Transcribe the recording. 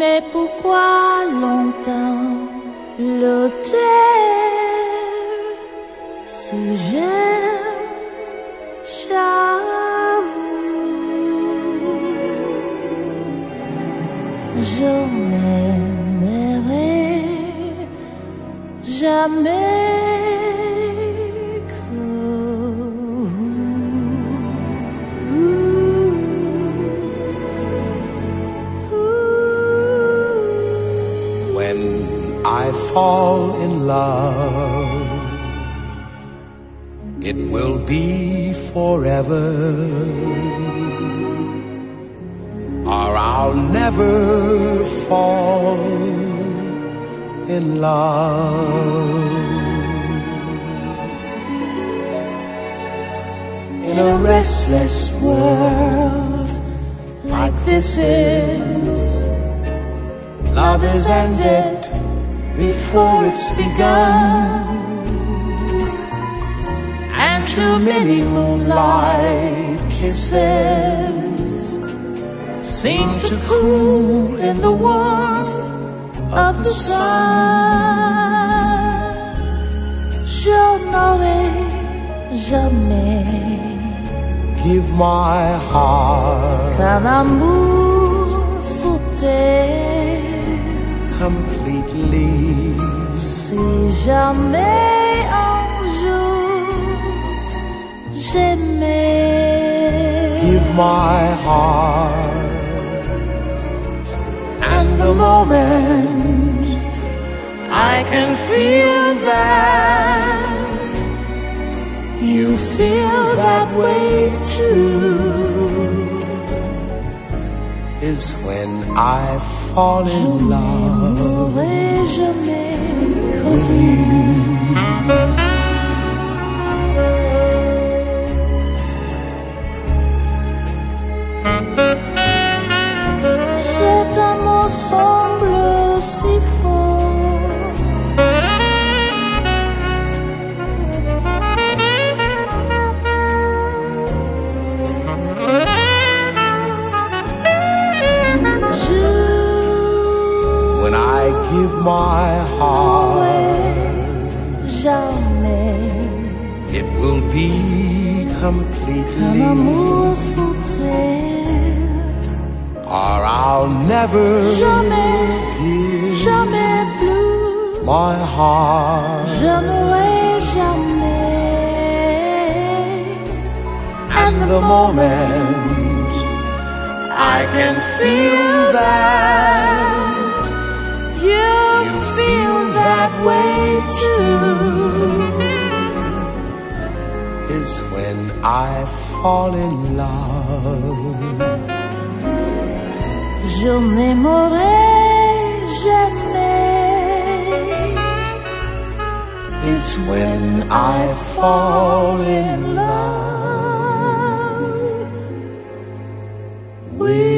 Mais pourquoi longtemps le taire? Si j'aime, j'avoue, je n'aimerai jamais que When I fall in love, it will be forever, or I'll never fall in love. In a restless world like this is, love is ended before it's begun, and too many moonlight kisses seem to cool in the warmth of the sun. Je n'aurai jamais give my heart qu'un amour sous terre. Completely, si jamais un jour j'aimais, give my heart, and the moment I can feel that you feel that way too, is when I fall in love with you. Cet amour semble si fort, when I give my heart, jamais it will be completely, un amour sous terre, or I'll never give jamais plus my heart. Je n'aurai jamais, and the moment I can feel that you feel that way too, is when I fall in love. Je n'aimerai jamais, is when I fall in love with